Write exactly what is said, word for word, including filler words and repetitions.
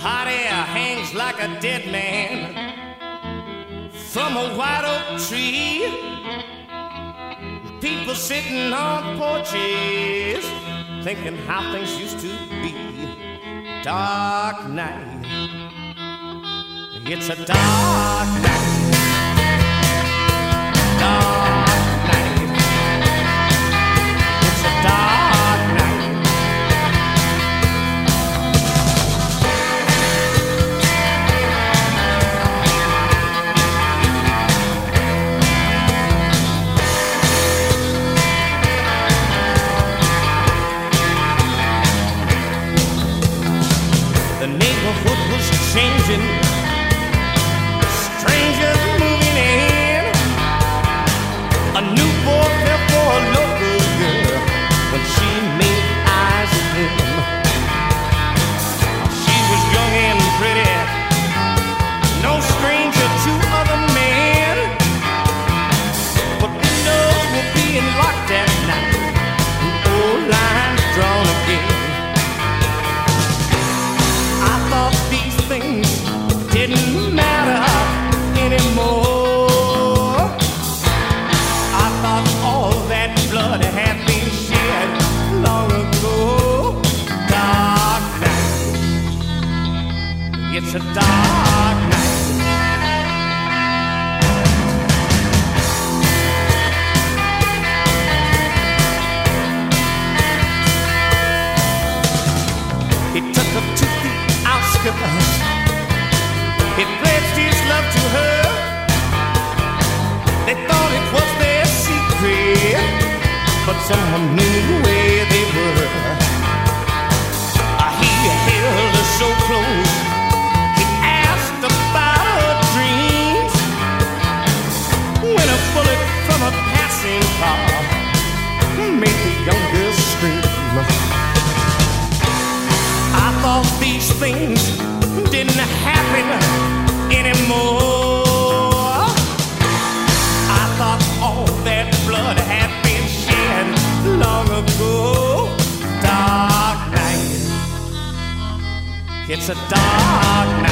hot air hangs like a dead man from a white oak tree. People sitting on porches thinking how things used to be. Dark night, it's a dark night. Dark night, it's a dark night. The neighborhood was changing, strangers moving in. A new boy fell for a local girl when she made eyes at him. She was young and pretty, no stranger to other men. But windows were being locked at night, and old lines drawn again. I thought these things didn't matter anymore. I thought all that blood had been shed long ago. Dark night, it's a dark night. He took her to the outskirts. He pledged his love to her. They thought it was their secret, but someone knew where they were. He held her so close, he asked about her dreams. When a bullet from a passing car made the young girl scream. I thought these things didn't happen anymore. I thought all that blood had been shed long ago. Dark night, it's a dark night.